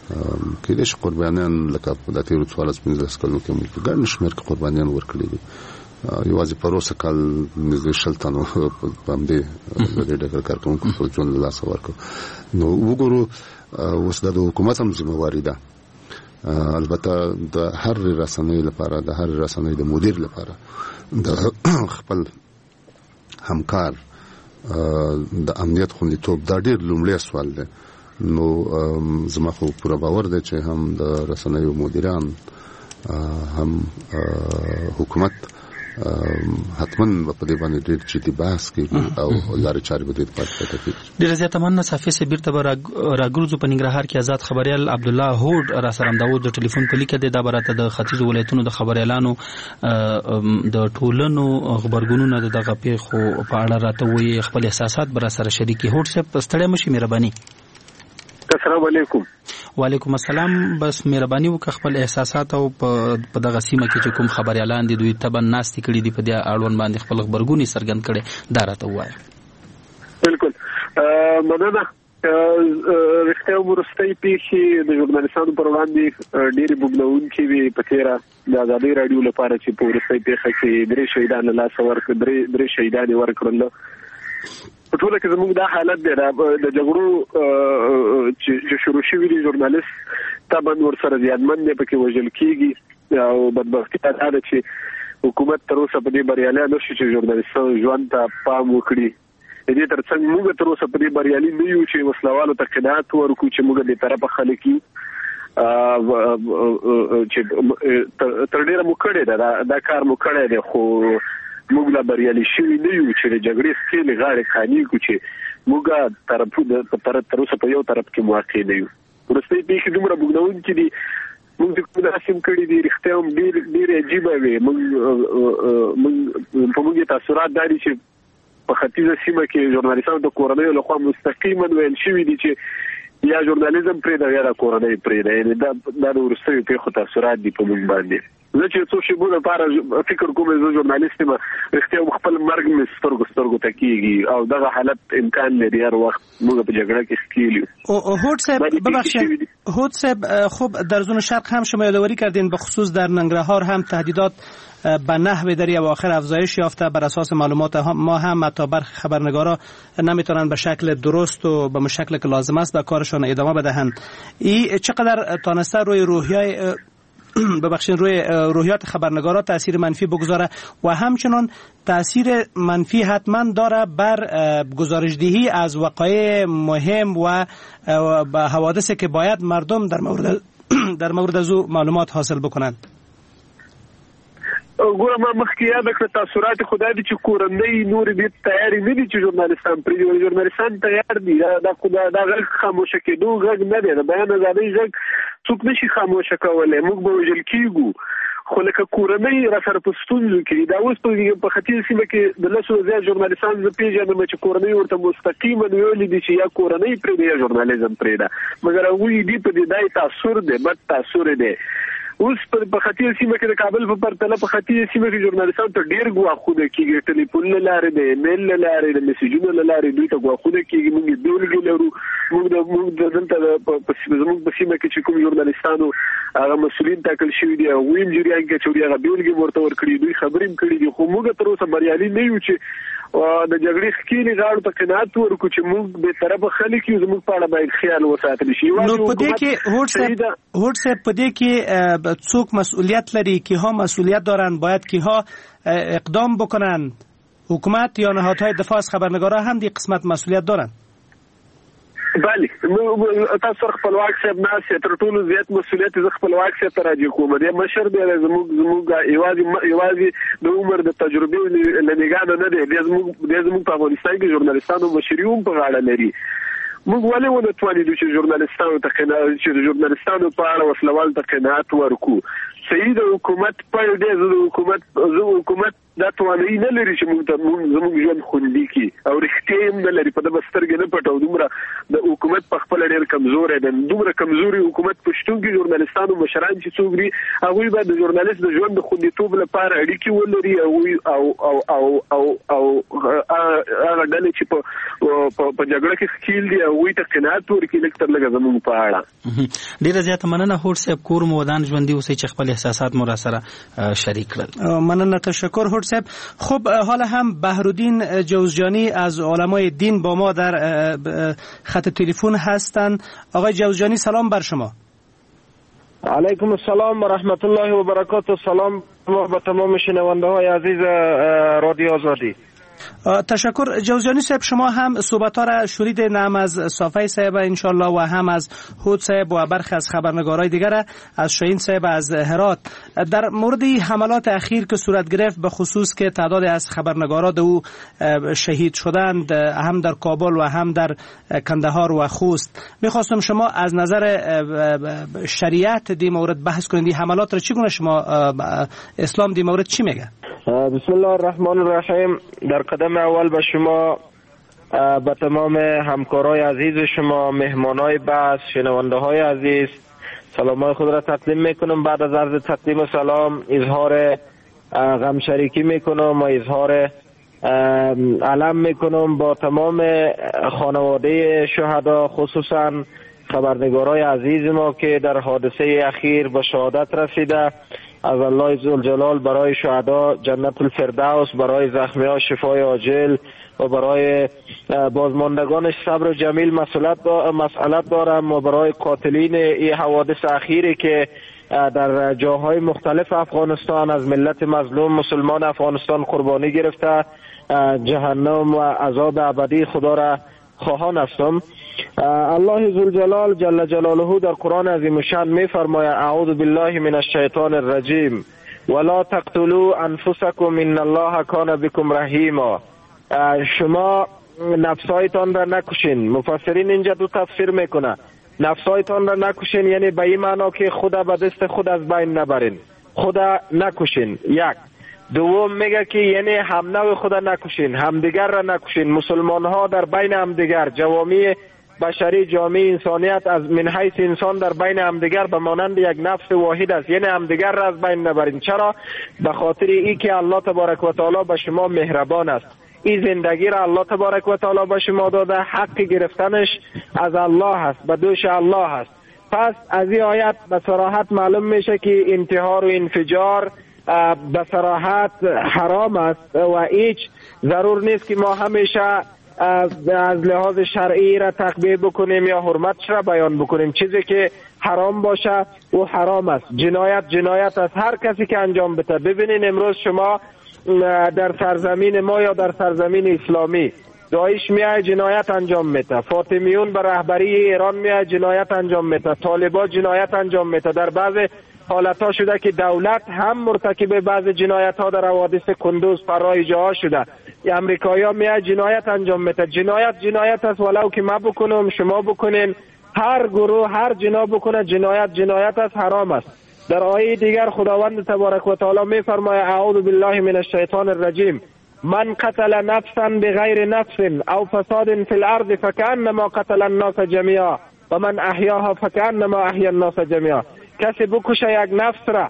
کې د قربانیان لکه په داتې رسول 15 کلو کې موږ ګڼ شمېر قربانیان ورکړي دي یوازې پروسه کال نږدې شلتانو په باندې د ډېر کارکونکو په ژوند له لاسه ورکړو نو وګورو اوس د حکومت هم ذمہواری ده البته د هر رسنۍ لپاره د هر رسنۍ د مدیر لپاره د خپل همکار د امنیت خوندیتوب دا ډېر لومړی سوال دی نو زما خو پوره باور دی چې هم د رسنیو مدیران هم حکومت حتماً په دې باندې ډېر جدي بحث کوي او لارې چارې به دې پاتې کیږي. ډېر زیات مننه صافي سه بیرته راګرځو په ننګرهار کې آزاد خبريال عبد الله هوډ را سره داوود د ټلیفون په لیکه د برابر د ختیځ ولایتونو د خبريالانو د ټولنو خبرګونونو دغه پیښو په اړه راته وایي خپل احساسات بر سره شریکي هوډ سه ستړی مشي مهرباني. السلام علیکم. وعلیکم السلام. بس مهرباني وکړه خپل احساسات او په دغه سیمه کې چې کوم خبريالان دي دوی تبن ناستې کړي دي په دې اړوند باندې خپل خبرګونی څرګند کړي دا راته وایي. بالکل مننه. رښتیا ورستۍ پیښې د ژورنالیستانو پر وړاندې ډېرې بوږنوونکې وې په تېره د ازادۍ راډیو لپاره چې په وروستۍ پیښه کې 3 شهیدان له لاسه ورکړل 3 شهیدان یې ورکړل. په ټوله کې زموږ دا حالت دی د جګړو چې شروع شوي دي ژورنالیست طبعا ورسره زیانمن دی پکې وژل کېږي او بدبختي دا ده چې حکومت تر اوسه په دې بریالی نه شي چې ژورنالیستانو ژوند ته پام وکړي. د دې ترڅنګ موږ تر اوسه په دې بریالي نه یو چې وسلوالو ته قناعت ورکړو چې موږ دې طرفه خلک یو چې تر ډېره مو کړی ده دا کار مو کړی دی خو موږ لا بریالي شوي نه یو چې د جګړې سکېلې غاړې خاني کړو چې موږ تر اوسه په یو طرف کې موقع نه یو. وروستۍ پیښې دومره بوږنوونکې دي موږ د کوم رسم کړي دي رښتیا هم ډېرې عجیبه وې. په موږ یې تاثرات دا دي چې په ختیځه سیمه کې ژورنالیستانو د کورنیو لخوا مستقیما ویل شوي دي چې یا ژورنالیزم پرېږده یا د کورنۍ پرېږده. یعنې دا د وروستیو پیښو تاثرات دي په موږ باندې. زه چې څو شیبو لپاره فکر کوم زه ژورنالیست یم رښتیا خپل مرګ مې سترګو ته کېږي او دغه حالت امکان لري هر وخت موږ په جګړه کې ښکیل یو. هوډ صاحب ببخشید هوډ صاحب خوب در زون شرق هم شما یادآوری کردین به خصوص در ننگرهار هم تهدیدات به نحو در اواخر افزایش یافته. بر اساس معلومات ما هم حتی برخی خبرنگارا نمیتونن به شکل درست و به شکل که لازم است به کارشان ادامه بدهند. این چقدر تانسته روی روی روحیات خبرنگارا تاثیر منفی بگذاره و همچنان تاثیر منفی حتما داره بر گزارشدهی از وقایع مهم و حوادثی که باید مردم در مورد از معلومات حاصل بکنند. ګوره ما مخکې یاد کړ تاثرات خدای دې چې کورنۍ نور دې تیار نه دي چې ژورنالیستان پرې ژورنالیستان تیار دي دا غږ خاموشه کېدو غږ نه دی د بیان ازادۍ غږ څوک نشي خاموشه کولی موږ به وژل کېږو خو لکه کورنۍ را سره په ستونزو کې دا اوس په ختیځه سیمه کې د 10 زیات ژورنالیستان زه پیژنم چې کورنۍ ورته مستقیما ویلي دي چې یا کورنۍ پرېږده یا ژورنالیزم پرېږده مګر هغوی دې په دې دا تاثر دی بد تاثر دی. اوس په ختیځه سیمه کې د کابل په پرتله په ختیځه سیمه کې ژورنالیستانو ته ډېر ګواښونه کېږي ټلیفون له لارې د ایمیل له لارې د میسیجونو له لارې دوی ته ګواښونه کېږي. موږ یې بېلګې لرو موږ دلته زموږ په سیمه کې چې کوم ژورنالیستانو هغه مسؤلین ټاکل شوي دي هغوی هم جریان کې اچولي هغه بېلګې ورته ورکړي دوی خبرې هم کړي دي خو موږ تر اوسه بریالي نه یو چې د جګړې ښکېلې غاړو ته قناعت ورکړو چې موږ بېطرفه خلک یو زموږ په اړه باید خیال وساتل شي. نو په دې کې هوډ صاحب په دې کې څوک مسئولیت لري کیها مسئولیت دارن باید کیها اقدام بکنن حکومت یا نهادهای دفاع از خبرنگارا هم دی قسمت مسئولیت دارن؟ بله تاسو خپلواک صاحب ناس تر ټولو زیات مسؤلیت ز خپلواک صاحب ته راځي کوم دی مشر دی زموږ یوازې د عمر د تجربې لنګانه نه دی زموږ په افغانستان کې ژورنالیستانو مشریوم په غاړه لري. موږ ولې ونه توانېدو چې ژورنالیستانو په اړه وسلوال ته قناعت ورکړو. صحیح د حکومت په دی زه حکومت دا توانایي نه لري چې زموږ ژوند خوندي کړي او رښتیا هم نه لري په دغه سترګې نه پټو دومره د حکومت په خپله ډېر کمزوری دی دومره کمزوري حکومت په شتون کې ژورنالیستانو مشران چې څوک دي هغوی باید د ژورنالیست د ژوند د خوندیتوب لپاره اړیکې ولري او هغه ډلې چې په په جګړه کې ښکیل دي او وی ته قناعت ورکړي لکه تر لږه زموږ په اړه. ډیره زیاته مننه هوډ صاحب، کور مو ودان ژوندي اوسئ چې خپل احساسات مو را سره شریک کړل. مننه، تشکر هوډ صاحب. خب حالا هم بهرالدین جوزجانی از علمای دین با ما در خط تلفن هستند. آقای جوزجانی سلام بر شما. علیکم السلام و رحمت الله و برکاته. سلام به تمام شنونده های عزیز رادیو آزادی. تشکر. جوزجانی صاحب، شما هم صحبت‌ها را شنیدید، هم از صافی صاحب انشالله و هم از هود صاحب و برخی از خبرنگارای دیگر، از شاهین صاحب از هرات، در مورد حملات اخیر که صورت گرفت، به خصوص که تعداد از خبرنگاران او شهید شدند، هم در کابل و هم در کندهار و خوست. میخواستم شما از نظر شریعت دی مورد بحث کنید. حملات را چگونه شما اسلام دی مورد چی میگه؟ بسم الله الرحمن الرحیم. در قدم اول به شما، به تمام همکارای عزیز شما، مهمانای بحث، شنونده های عزیز، سلامای خود را تقدیم میکنم. بعد از عرض تقدیم سلام اظهار غم شریکی میکنم و اظهار علم میکنم با تمام خانواده شهدا، خصوصا خبرنگارای عزیز ما که در حادثه اخیر به شهادت رسیده. از الله ذوالجلال برای شهدا جنت الفردوس، برای زخمی‌ها شفای عاجل و برای بازماندگانش صبر جمیل مسئلت دارم و برای قاتلین این حوادث اخیری که در جاهای مختلف افغانستان از ملت مظلوم مسلمان افغانستان قربانی گرفته، جهنم و عذاب ابدی خدا را خواهان هستم. الله ذوالجلال جل جلاله در قرآن عظیم شان می فرماید: اعوذ بالله من الشیطان الرجیم ولا تقتلوا انفسکم ان الله کان بكم رحیما. شما نفسایتان را نکشین. مفسرین اینجا دو تفسیر میکنه. نفسایتان را نکشین یعنی به این معنا که خدا به دست خود از بین نبرین، خدا نکشین. یک. دوم میگه که یعنی هم نوع خدا نکشین، همدیگر را نکشین. مسلمان ها در بین همدیگر، جوامع بشری، جامعه انسانیت از من حیث انسان در بین همدیگر به مانند یک نفس واحد است، یعنی همدیگر را از بین نبرین. چرا؟ به خاطر این که الله تبارک و تعالی به شما مهربان است. این زندگی را الله تبارک و تعالی به شما داده، حق گرفتنش از الله است، به دوش الله است. پس از این آیت به صراحت معلوم میشه که انتحار و انفجار به صراحت حرام است و هیچ ضرور نیست که ما همیشه از لحاظ شرعی را تقبیح بکنیم یا حرمتش را بیان بکنیم. چیزی که حرام باشه او حرام است. جنایت است هر کسی که انجام بده. ببینین امروز شما در سرزمین ما یا در سرزمین اسلامی داعش میاد جنایت انجام میده، فاطمیون به رهبری ایران میاد جنایت انجام میده، طالبان جنایت انجام میده. در بعض حالتها شده که دولت هم مرتکب بعض جنایت ها در حوادث کندوز، فرای جاها شده. امریکایی ها میاد جنایت انجام میده. جنایت است، ولو که ما بکنم شما بکنین، هر گروه هر جنا بکنه جنایت است، حرام است. در آیه دیگر خداوند تبارک و تعالی می فرماید: اعوذ بالله من الشیطان الرجیم من قتل نفسا بغیر نفس او فساد فی الارض فکأنما قتل الناس جميعا و من احیاها فکأنما احیا الناس جميعا. کسی بکشه یک نفس را،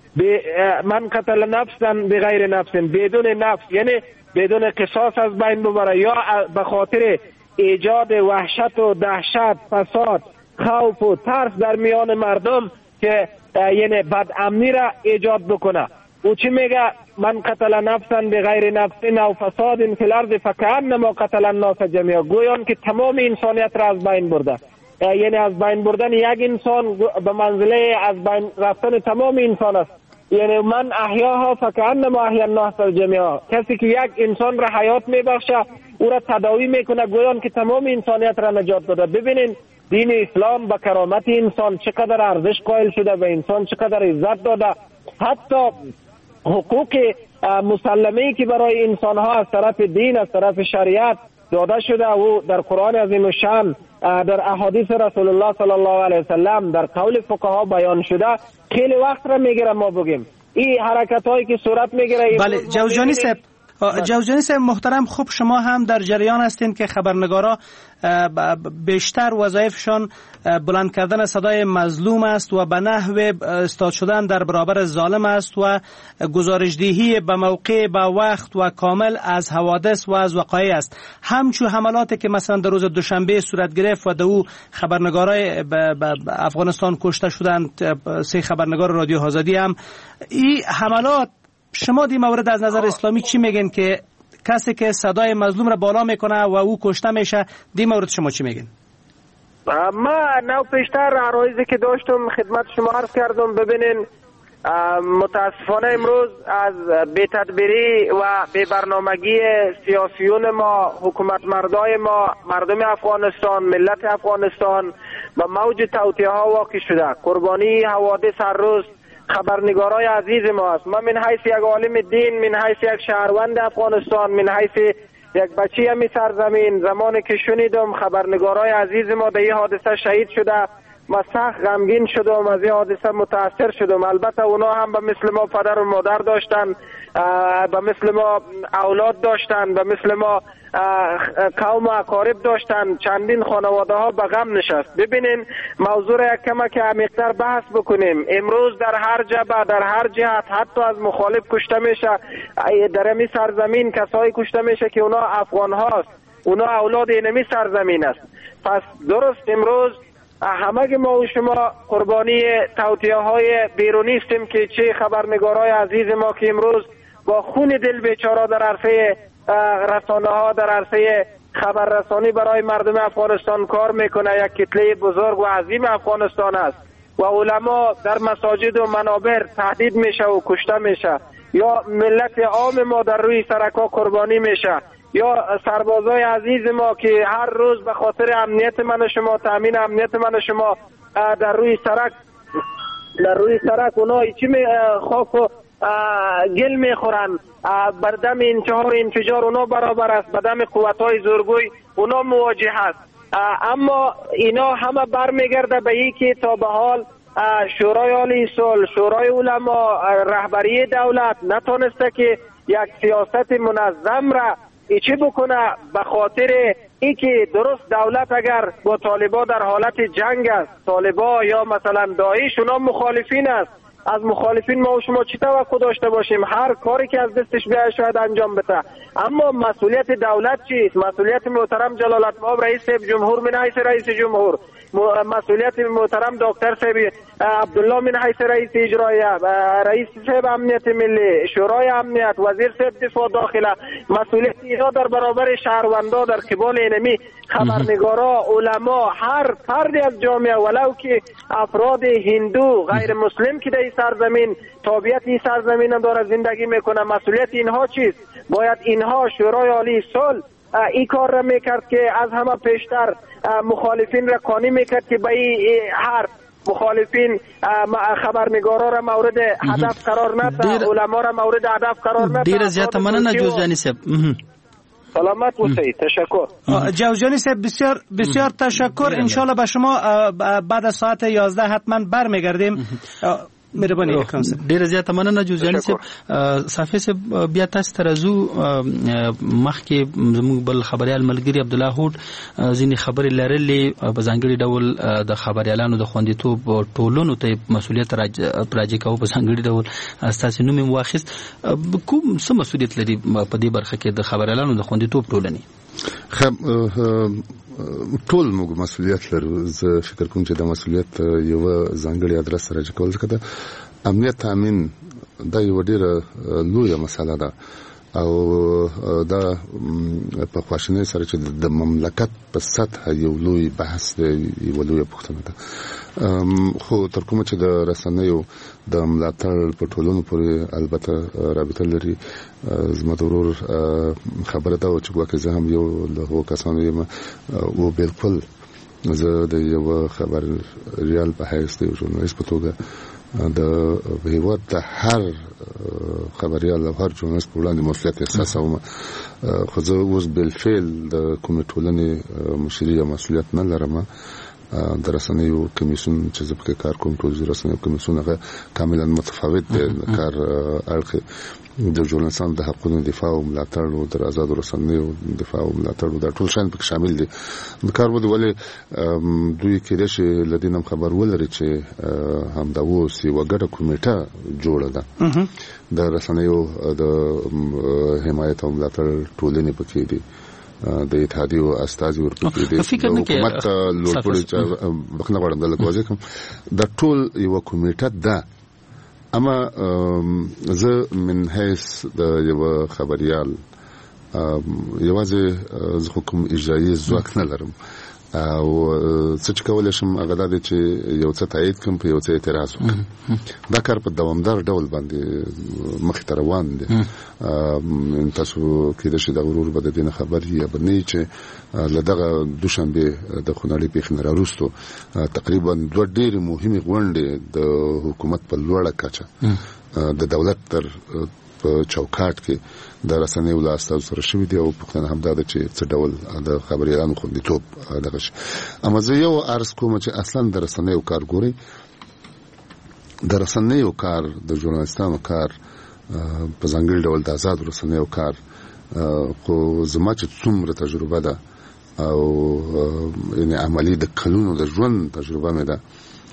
من قتل نفسا بغیر نفس، بدون نفس یعنی بدون قصاص از بین ببره، یا به خاطر ایجاد وحشت و دهشت، فساد، خوف و ترس در میان مردم که یعنی بد امنی را ایجاد بکنه. او چی میگه؟ من قتل نفسا بغیر نفس او فساد فی الارض فکأنما قتل الناس جميعا. گویان که تمام انسانیت را از بین برده. یعنی از بین بردن یک انسان به منزله از بین رفتن تمام انسان است. یعنی من احیاها فکأنما احیا الناس جميعا. کسی که یک انسان را حیات میبخشه، او را تداوی میکنه، گویان که تمام انسانیت را نجات داده. ببینین دین اسلام به کرامت انسان چقدر ارزش قائل شده، به انسان چقدر عزت داده. حتی حقوق مسلمه‌ای که برای انسان ها از طرف دین، از طرف شریعت داده شده و در قرآن عظیم شان، در احادیث رسول الله صلی الله علیه وسلم، در قول فقها بیان شده. خیلی وقت را میگیره ما بگیم این حرکت هایی که صورت میگیره. بله جوزجانی صاحب، جوزجانی صاحب محترم، خوب شما هم در جریان هستین که خبرنگارا بیشتر وظایفشان بلند کردن صدای مظلوم است و به نحو استاد شدن در برابر ظالم است و گزارشدهی به موقع، به وقت و کامل از حوادث و از وقایع است. همچون حملاتی که مثلا در روز دوشنبه صورت گرفت و در او خبرنگارای افغانستان کشته شدند، 3 خبرنگار رادیو آزادی هم، این حملات شما دی مورد از نظر اسلامی چی میگن که کسی که صدای مظلوم را بالا میکنه و او کشته میشه، دی مورد شما چی میگن؟ ما نو پیشتر عرایزی که داشتم خدمت شما عرض کردم. ببینین متاسفانه امروز از بی‌تدبیری و بی‌برنامگی سیاسیون ما، حکومت مردای ما، مردم افغانستان، ملت افغانستان و موج توطئه‌ها واقع شده. قربانی حوادث هر روز خبرنگارای عزیز ما است. من من حیث یک عالم دین، من حیث یک شهروند افغانستان، من حیث یک بچه همی سرزمین، زمانی که شنیدم خبرنگارای عزیز ما در این حادثه شهید شده و سخت غمگین شدم، از این حادثه متاثر شدم. البته اونا هم به مثل ما پدر و مادر داشتن، به مثل ما اولاد داشتن، به مثل ما قوم و اقارب داشتن. چندین خانواده ها به غم نشست. ببینین موضوع را یک کمک عمیق‌تر بحث بکنیم. امروز در هر جبهه، در هر جهت، حتی از مخالف کشته میشه. در این سرزمین کسایی کشته میشه که اونا افغان هاست، اونا اولاد اینمی سرزمین است. پس درست امروز همه ما و شما قربانی توطئه های بیرونی هستیم که چه خبرنگارای عزیز ما که امروز با خون دل بیچاره در عرصه رسانه ها، در عرصه خبررسانی برای مردم افغانستان کار میکنه. یک کتله بزرگ و عظیم افغانستان است و علما در مساجد و منابر تهدید میشه و کشته میشه، یا ملت عام ما در روی سرک‌ها قربانی میشه، یا سربازای عزیز ما که هر روز به خاطر امنیت من و شما، تامین امنیت من و شما در روی سرک اونا چی خاک و گل میخورن. بر دم انفجار اونا برابر است، به دم قوت‌های زورگوی اونا مواجه است. اما اینا همه برمیگرده به این که تا به حال شورای عالی صلح، شورای علما، رهبری دولت نتونسته که یک سیاست منظم را چی بکنه، به خاطر ای که درست دولت اگر با طالبا در حالت جنگ است، طالبا یا مثلا داعش اونا مخالفین است، از مخالفین ما و شما چی توقع داشته باشیم؟ هر کاری که از دستش بیاید شاید انجام بده. اما مسئولیت دولت چیست؟ مسئولیت محترم جلالتمآب رئیس جمهور من حیث رئیس جمهور، مسئولیت محترم دکتر صاحب عبدالله من حیث رئیس اجرایه، رئیس صاحب امنیت ملی، شورای امنیت، وزیر صاحب دفاع داخله، مسئولیت اینا در برابر شهروندا در قبال اینمی خبرنگارا، علما، هر فردی از جامعه، ولو که افراد هندو غیر مسلم که در این سرزمین تابعیت این سرزمین داره زندگی میکنه، مسئولیت اینها چیست؟ باید اینها شورای عالی صلح این کار را میکرد که از همه پیشتر مخالفین را قانع میکرد که به این حرف مخالفین خبرنگارا را مورد هدف قرار نده، علما را مورد هدف قرار نده. دیر زیاد مننه جوزجانی صاحب. سلامت باشید. تشکر. جوزجانی صاحب بسیار بسیار تشکر. ان شاء الله به شما بعد از ساعت 11 حتما برمیگردیم. مهرباني ډیر زیاته مننه جوزجانی صاحب. صافي صاحب بیا تاسو ترازو مخکې زموږ بل خبريال ملګری عبد الله هوډ ځینې خبرې لرلې په ځانګړي ډول د خبريالانو د خوندیتوب ټولونو ته مسولیت راځي کوي په ځانګړي ډول تاسو نوم واخیست. کوم څه مسولیت لري په دې برخه کې د خبريالانو د خوندیتوب ټولنې؟ ټول موږ مسولیت لرو. زه فکر کوم چې د مسولیت یو ځانګړی ادرس راځي کول ځکه د امنیت تامین دا یو ډیره لویه مسله ده او دا په خواشینۍ سره چې د مملکت په سطح یو لوی بحث دی، یو لویه پوښتنه ده. خو تر کومه چې د رسنیو د ملاتړ په ټولنو پورې البته رابطه لري. زما د ورور خبره ده چې ګواکې زه هم یو له هغو کسانو یم او بالکل زه د یو خبریال په حیث د یو ژورنالیست په توګه د هېواد د هر خبریال او هر ژورنالیست په وړاندې مسؤلیت احساسوم. خو زه اوس بالفعل د کومې ټولنې مشري یا مسؤلیت نه لرم. د رسنیو کمیسیون چې زه پکې کار کوم ټول رسنیو کمیسیون هغه کاملا متفاوت دي کار اړخ د ژورنالیستانو د حقوقو دفاع او ملاتړ او د آزاد رسنیو دفاع او ملاتړ دا ټول شان پکې شامل دي د کار ود ولې دوی کېدای شي لدینم خبر ولري چې هم دا وسی وګړه کمیټه جوړه ده د رسنیو د حمایت او ملاتړ ټولنې پکې دي د اتحادیو استازي ورپکې دي حکومت لوړپوړي بخنه غواړم د لګوځي کوم د ټول یو کمیټه ده اما زه من حیث د یو خبريال یوازې زه حکم اجرایی ځواک نه لرم او څه کولای شم هغه د چې یو څه تایید کوم په یو څه اعتراض وکړم دا کار په دوامدار ډول باندې مخ ته روان دي تاسو کې د شي د غرور بد دینه خبر یا بنې چې لدغه دوشنبه د خنړی پیښ نه راوستو تقریبا دوه ډېر مهمه غونډې د حکومت په لوړه کچه د دولت تر چوکاټ کې د رسنیو له استازو سره شوې دي او پښتنه هم دا چې څه ډول د خبريالانو خوندیتوب دغه شي اما زه یو عرض کوم چې اصلا د رسنیو کار ګوري د رسنیو کار د ژورنالیستانو کار په ځانګړي ډول د آزاد رسنیو کار خو زما چې څومره تجربه ده او یعنی عملی د قانونو د ژوند تجربه مې ده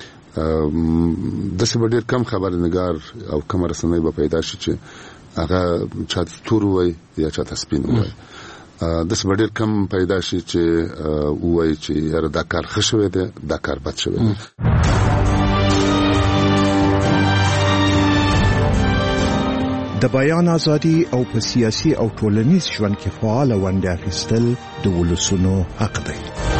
د څه ډېر کم خبرنګار او کم رسنۍ به پیدا شي چې هغه چاته تور وای یا چاته سپین وای د څه ډېر کم پیدا شي چې وای چې یاره دا کار ښه شوی دی دا کار بد شوی دی د بیان ازادي او په سیاسي او ټولنیز ژوند کې فعال ونډه اخیستل د ولسونو حق دی